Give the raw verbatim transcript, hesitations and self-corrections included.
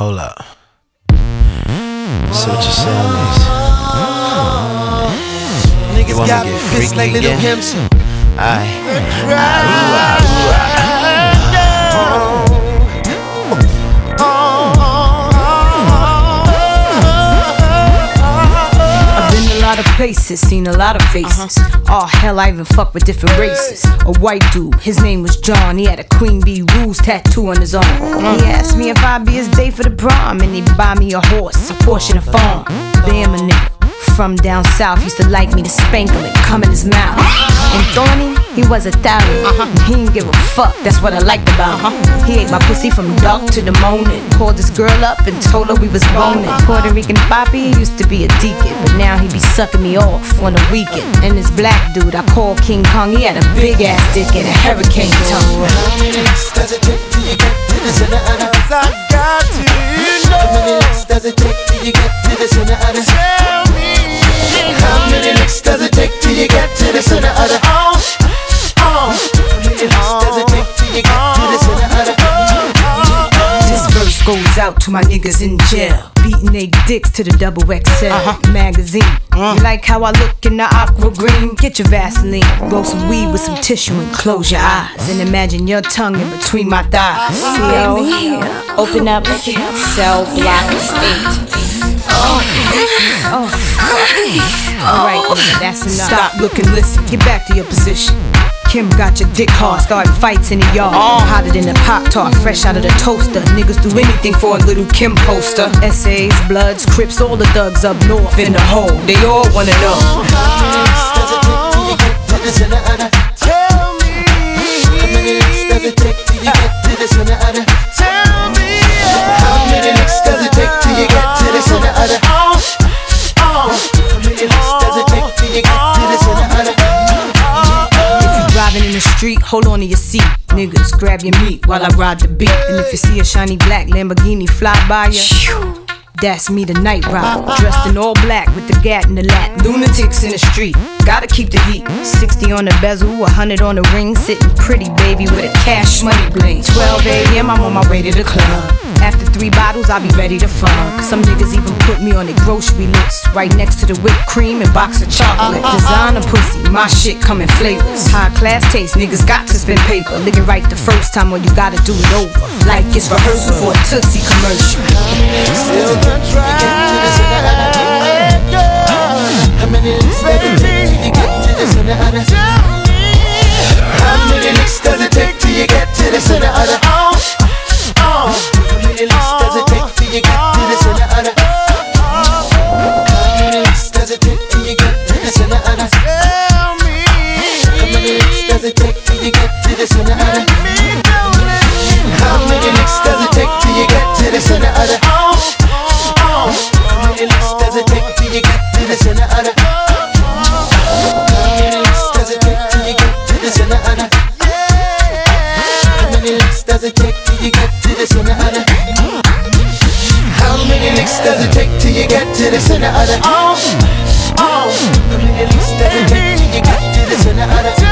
Hold up. So what you saying is niggas got fists like little pimps. Aye. I've been a lot of places, seen a lot of faces. Oh hell, I even fuck with different races. A white dude, his name was John. He had a Queen Bee Rules tattoo on his arm. He asked me if I'd be his date for the prom, and he'd buy me a horse, a Porsche and a farm. Damn, a nigga from down south used to like me to spank him and come in his mouth. And Thorny, he was Italian. He didn't give a fuck, that's what I liked about him. He ate my pussy from dark to the morning. Called this girl up and told her we was boning. Puerto Rican Papi, he used to be a deacon, but now he be sucking me off on a weekend. And this black dude I call King Kong, he had a big ass dick and a hurricane tongue. How many licks does it take till you get to the center of the house? I got to know. How many licks does it take till you get to the center of the house? Tell me. How many licks does it take till you get to the center of the house? How many licks does it take till you get to the center of the house? This verse goes out to my niggas in jail, beating they dicks to the double X L uh-huh. magazine. Uh-huh. You like how I look in the aqua green? Get your Vaseline, roll some weed with some tissue and close your eyes and imagine your tongue in between my thighs. Yo, open up cell block state. Oh. Oh. Alright, that's enough. Stop, look, and listen. Get back to your position. Kim got your dick hard, starting fights in the yard. Hotter than a Pop-Tart, fresh out of the toaster. Niggas do anything for a little Kim poster. S As, Bloods, Crips, all the thugs up north in the hole. They all wanna know. How many licks does it take till you get to the center of the? Tell me. How many licks does it take till you get to the center of the? Tell me. How many licks does it take till you get to the center of the? How many licks does it take till you get to the center of the? Driving in the street, hold on to your seat. Niggas, grab your meat while I ride the beat. And if you see a shiny black Lamborghini fly by ya, that's me, the night rider. Dressed in all black with the gat in the lap. Lunatics in the street, gotta keep the heat. Sixty on the bezel, a hundred on the ring. Sitting pretty, baby, with a cash money bling. Twelve A M, I'm on my way to the club. After three bottles, I'll be ready to fuck. Some niggas even put me on their grocery list, right next to the whipped cream and box of chocolate. Designer pussy, my shit come in flavors. High class taste, niggas got to spend paper. Lick it right the first time or you gotta do it over, like it's rehearsal for a Tootsie commercial. Still gonna try to get to the center of the How many licks does it take till you get to the center of the? How many licks does it take till you get to the center of the? How many licks does it take till you get to the center of the? How many licks does it take till you get to the center of the? Tell me. How many licks does it take till you get to the center of the? How many licks does it take till you get to the center of the? How many licks does it take till you get to the center of the? How many licks does it take till you get to the center of the? How many licks does it take till you get to the center of the? How many licks does it take till you get to the center of the? How many licks does it take till you get to the center of the?